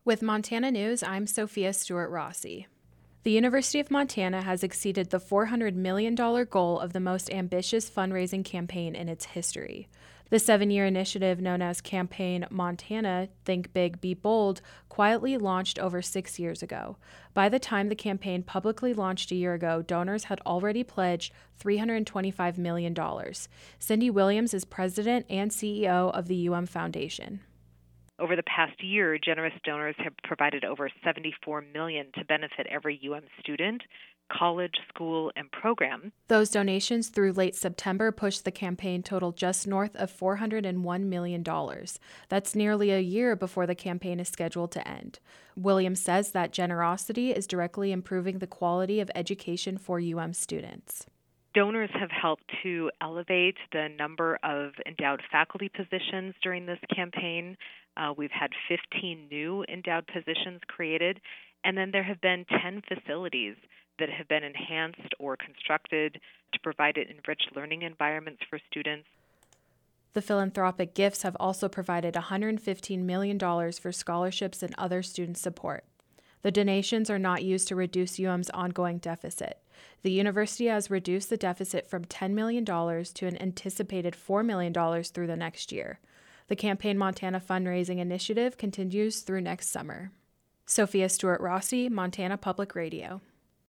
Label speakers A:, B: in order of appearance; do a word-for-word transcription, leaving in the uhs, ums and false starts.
A: With Montana News, I'm Sophia Stewart Rossi. The University of Montana has exceeded the four hundred million dollars goal of the most ambitious fundraising campaign in its history. The seven-year initiative known as Campaign Montana Think Big, Be Bold quietly launched over six years ago. By the time the campaign publicly launched a year ago, donors had already pledged three hundred twenty-five million dollars. Cindy Williams is president and C E O of the U M Foundation.
B: Over the past year, generous donors have provided over seventy-four million dollars to benefit every U M student, college, school, and program.
A: Those donations through late September pushed the campaign total just north of four hundred one million dollars. That's nearly a year before the campaign is scheduled to end. Williams says that generosity is directly improving the quality of education for U M students.
B: Donors have helped to elevate the number of endowed faculty positions during this campaign. Uh, we've had fifteen new endowed positions created, and then there have been ten facilities that have been enhanced or constructed to provide enriched learning environments for students.
A: The philanthropic gifts have also provided one hundred fifteen million dollars for scholarships and other student support. The donations are not used to reduce U M's ongoing deficit. The university has reduced the deficit from ten million dollars to an anticipated four million dollars through the next year. The Campaign Montana fundraising initiative continues through next summer. Sophia Stewart Rossi, Montana Public Radio.